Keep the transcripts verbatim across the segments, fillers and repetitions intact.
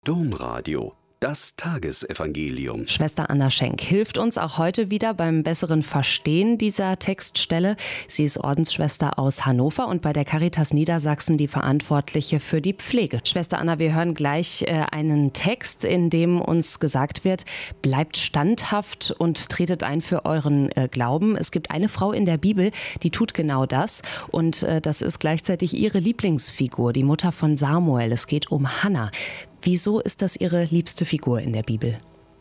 Domradio, das Tagesevangelium. Schwester Anna Schenk hilft uns auch heute wieder beim besseren Verstehen dieser Textstelle. Sie ist Ordensschwester aus Hannover und bei der Caritas Niedersachsen die Verantwortliche für die Pflege. Schwester Anna, wir hören gleich äh, einen Text, in dem uns gesagt wird, bleibt standhaft und tretet ein für euren äh, Glauben. Es gibt eine Frau in der Bibel, die tut genau das und äh, das ist gleichzeitig ihre Lieblingsfigur, die Mutter von Samuel. Es geht um Hannah. Wieso ist das Ihre liebste Figur in der Bibel?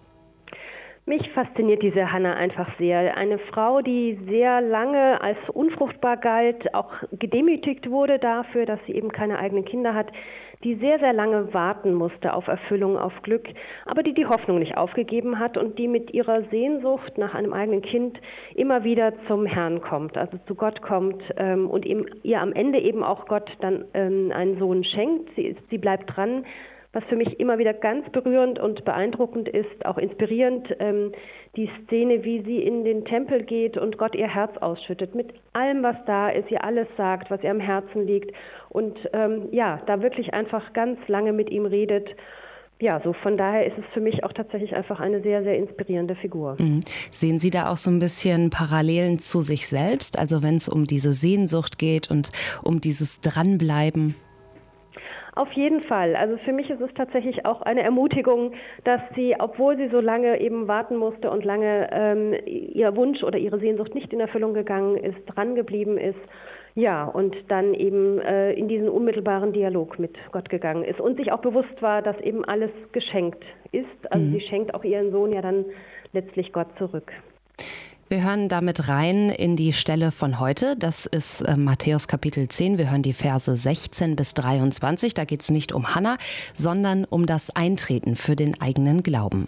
Mich fasziniert diese Hannah einfach sehr. Eine Frau, die sehr lange als unfruchtbar galt, auch gedemütigt wurde dafür, dass sie eben keine eigenen Kinder hat, die sehr, sehr lange warten musste auf Erfüllung, auf Glück, aber die die Hoffnung nicht aufgegeben hat und die mit ihrer Sehnsucht nach einem eigenen Kind immer wieder zum Herrn kommt, also zu Gott kommt ähm, und ihm, ihr am Ende eben auch Gott dann ähm, einen Sohn schenkt. Sie, sie bleibt dran. Was für mich immer wieder ganz berührend und beeindruckend ist, auch inspirierend, ähm, die Szene, wie sie in den Tempel geht und Gott ihr Herz ausschüttet, mit allem, was da ist, ihr alles sagt, was ihr am Herzen liegt und ähm, ja, da wirklich einfach ganz lange mit ihm redet. Ja, so von daher ist es für mich auch tatsächlich einfach eine sehr, sehr inspirierende Figur. Mhm. Sehen Sie da auch so ein bisschen Parallelen zu sich selbst, also wenn es um diese Sehnsucht geht und um dieses Dranbleiben? Auf jeden Fall. Also für mich ist es tatsächlich auch eine Ermutigung, dass sie, obwohl sie so lange eben warten musste und lange ähm, ihr Wunsch oder ihre Sehnsucht nicht in Erfüllung gegangen ist, dran geblieben ist, ja, und dann eben äh, in diesen unmittelbaren Dialog mit Gott gegangen ist und sich auch bewusst war, dass eben alles geschenkt ist. Also mhm. sie schenkt auch ihren Sohn ja dann letztlich Gott zurück. Wir hören damit rein in die Stelle von heute. Das ist äh, Matthäus Kapitel zehn. Wir hören die Verse sechzehn bis dreiundzwanzig. Da geht es nicht um Hannah, sondern um das Eintreten für den eigenen Glauben.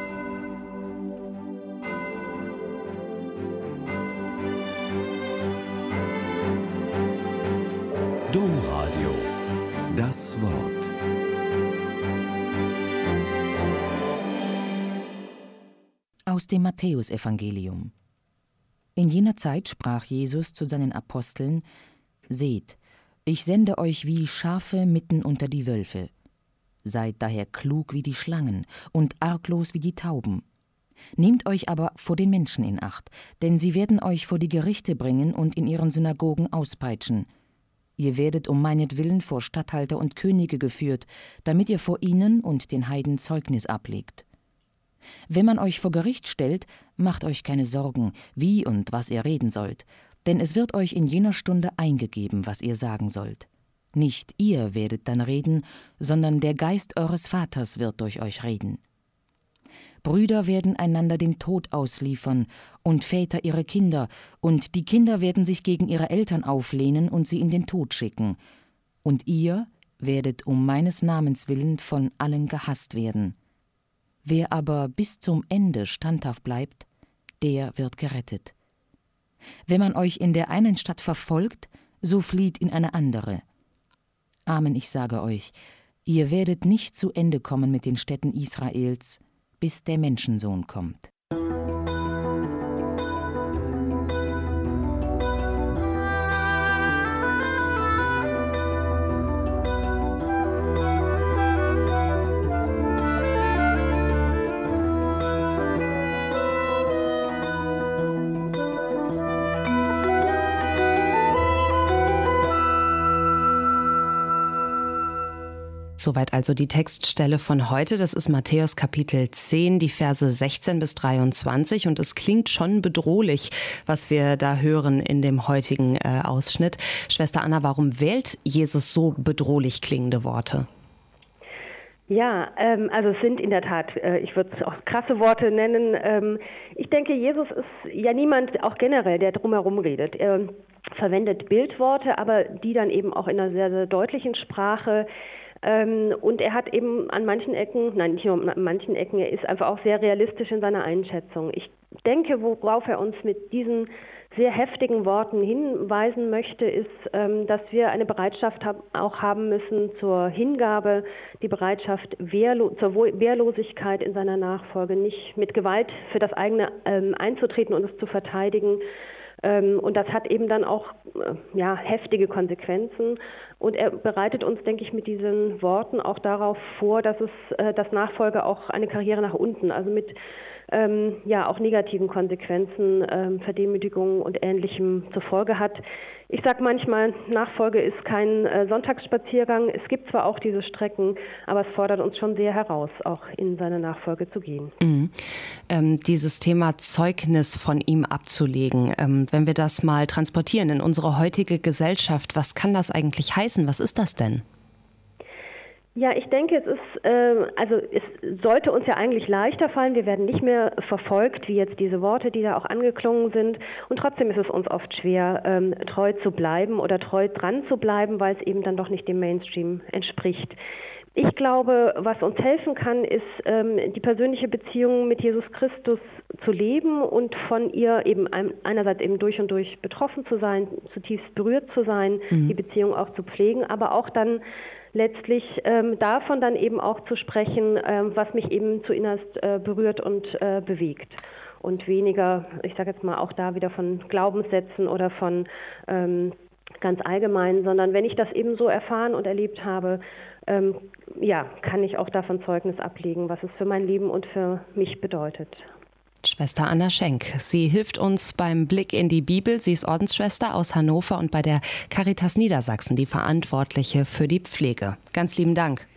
Domradio, das Wort. Aus dem Matthäusevangelium. In jener Zeit sprach Jesus zu seinen Aposteln: Seht, ich sende euch wie Schafe mitten unter die Wölfe. Seid daher klug wie die Schlangen und arglos wie die Tauben. Nehmt euch aber vor den Menschen in Acht, denn sie werden euch vor die Gerichte bringen und in ihren Synagogen auspeitschen. Ihr werdet um meinetwillen vor Statthalter und Könige geführt, damit ihr vor ihnen und den Heiden Zeugnis ablegt. Wenn man euch vor Gericht stellt, macht euch keine Sorgen, wie und was ihr reden sollt, denn es wird euch in jener Stunde eingegeben, was ihr sagen sollt. Nicht ihr werdet dann reden, sondern der Geist eures Vaters wird durch euch reden. Brüder werden einander dem Tod ausliefern und Väter ihre Kinder, und die Kinder werden sich gegen ihre Eltern auflehnen und sie in den Tod schicken. Und ihr werdet um meines Namens willen von allen gehasst werden. Wer aber bis zum Ende standhaft bleibt, der wird gerettet. Wenn man euch in der einen Stadt verfolgt, so flieht in eine andere. Amen, ich sage euch, ihr werdet nicht zu Ende kommen mit den Städten Israels, bis der Menschensohn kommt. Soweit also die Textstelle von heute. Das ist Matthäus Kapitel zehn, die Verse sechzehn bis dreiundzwanzig. Und es klingt schon bedrohlich, was wir da hören in dem heutigen äh, Ausschnitt. Schwester Anna, warum wählt Jesus so bedrohlich klingende Worte? Ja, ähm, also es sind in der Tat, äh, ich würde es auch krasse Worte nennen. Ähm, ich denke, Jesus ist ja niemand, auch generell, der drumherum redet. Er verwendet Bildworte, aber die dann eben auch in einer sehr, sehr deutlichen Sprache. Ähm, und er hat eben an manchen Ecken, nein, nicht nur an manchen Ecken, er ist einfach auch sehr realistisch in seiner Einschätzung. Ich denke, worauf er uns mit diesen sehr heftigen Worten hinweisen möchte, ist, ähm, dass wir eine Bereitschaft hab, auch haben müssen zur Hingabe, die Bereitschaft wehrlo- zur Wehrlosigkeit in seiner Nachfolge, nicht mit Gewalt für das eigene ähm, einzutreten und es zu verteidigen. Ähm, und das hat eben dann auch äh, ja, heftige Konsequenzen. Und er bereitet uns, denke ich, mit diesen Worten auch darauf vor, dass es, äh, dass Nachfolge auch eine Karriere nach unten, also mit ähm, ja auch negativen Konsequenzen, ähm, Verdemütigungen und Ähnlichem zur Folge hat. Ich sage manchmal, Nachfolge ist kein äh, Sonntagsspaziergang. Es gibt zwar auch diese Strecken, aber es fordert uns schon sehr heraus, auch in seine Nachfolge zu gehen. Mhm. Ähm, dieses Thema Zeugnis von ihm abzulegen, ähm, wenn wir das mal transportieren in unsere heutige Gesellschaft, was kann das eigentlich heißen? Was ist das denn? Ja, ich denke, es ist, äh, also es sollte uns ja eigentlich leichter fallen. Wir werden nicht mehr verfolgt, wie jetzt diese Worte, die da auch angeklungen sind. Und trotzdem ist es uns oft schwer, ähm, treu zu bleiben oder treu dran zu bleiben, weil es eben dann doch nicht dem Mainstream entspricht. Ich glaube, was uns helfen kann, ist, ähm, die persönliche Beziehung mit Jesus Christus zu leben und von ihr eben ein, einerseits eben durch und durch betroffen zu sein, zutiefst berührt zu sein, mhm. die Beziehung auch zu pflegen, aber auch dann letztlich ähm, davon dann eben auch zu sprechen, ähm, was mich eben zu innerst äh, berührt und äh, bewegt. Und weniger, ich sage jetzt mal auch da wieder von Glaubenssätzen oder von ähm, ganz allgemein, sondern wenn ich das eben so erfahren und erlebt habe, ähm, ja, kann ich auch davon Zeugnis ablegen, was es für mein Leben und für mich bedeutet. Schwester Anna Schenk. Sie hilft uns beim Blick in die Bibel. Sie ist Ordensschwester aus Hannover und bei der Caritas Niedersachsen die Verantwortliche für die Pflege. Ganz lieben Dank.